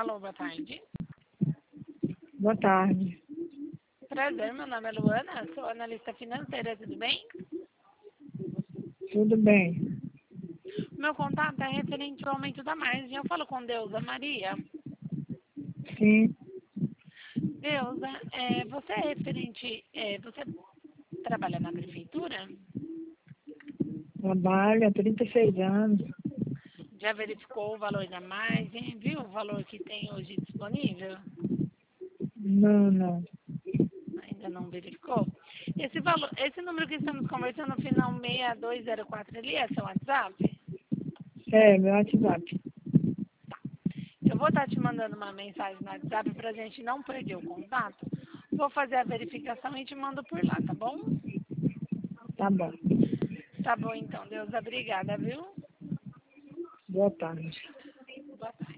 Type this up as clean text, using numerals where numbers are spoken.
Alô, boa tarde. Boa tarde. Prazer, meu nome é Luana, sou analista financeira, tudo bem? Tudo bem? Meu contato é referente ao aumento da margem. Eu falo com Deusa Maria. Sim, Deusa, você é referente, você trabalha na prefeitura? trabalho há 36 anos. Já verificou o valor da margem? Viu o valor que tem hoje disponível? Não. Ainda não verificou? Esse valor, esse número que estamos conversando no final 6204 ali é seu WhatsApp? É, meu WhatsApp. Eu vou estar te mandando uma mensagem no WhatsApp para a gente não perder o contato. Vou fazer a verificação e te mando por lá, tá bom? Tá bom. Tá bom então, Deus, obrigada, viu? Boa tarde. Boa tarde.